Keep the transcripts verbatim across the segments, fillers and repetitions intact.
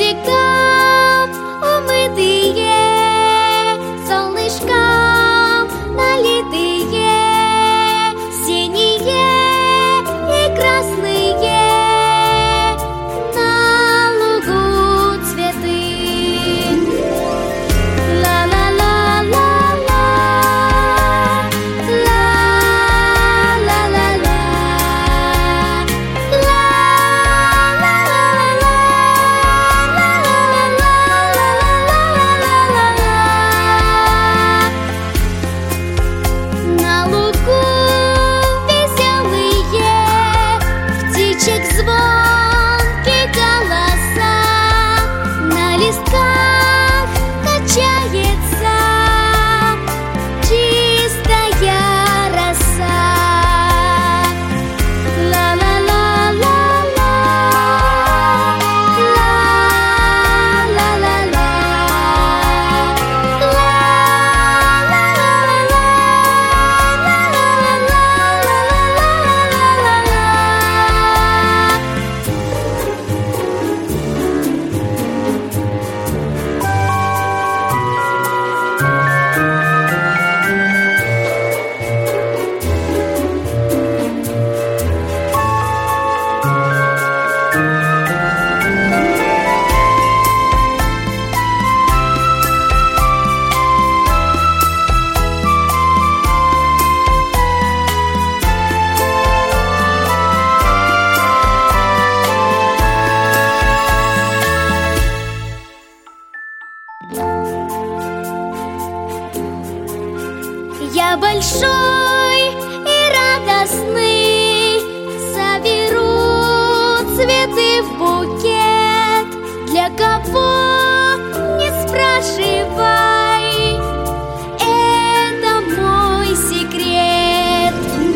дождикам умытые, солнышкам налитые, синие и красные, на лугу цветы. Ла-ла-ла-ла-ла, ла-ла-ла-ла, на лугу веселые, птичек звонкие голоса, на листках качается чистая роса. Ла-ла-ла-ла-ла, ла-ла-ла-ла, я большой и радостный, соберу цветы в букет. Для кого, не спрашивай, это мой секрет.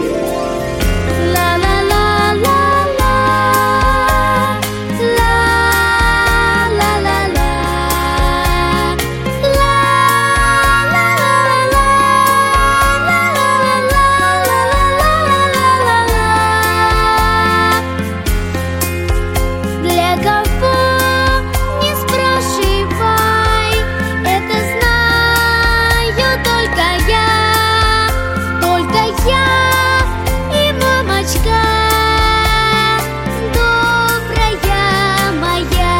Ла-ла-ла-ла-ла, ла-ла-ла-ла, для кого, не спрашивай, это знаю только я, только я и мамочка добрая моя.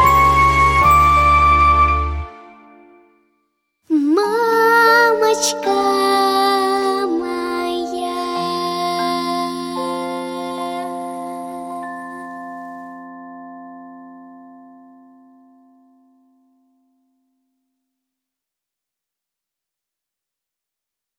Мамочка